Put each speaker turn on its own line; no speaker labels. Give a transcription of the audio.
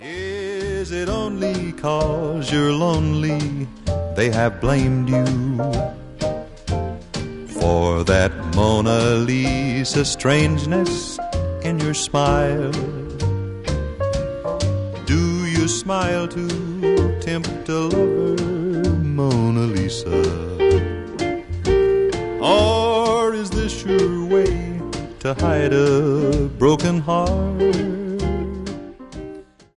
Is it only 'cause you're lonely they have blamed you for that Mona Lisa strangeness in your smile? Do you smile to tempt a lover, Mona Lisa? Or is this your way to hide a broken heart?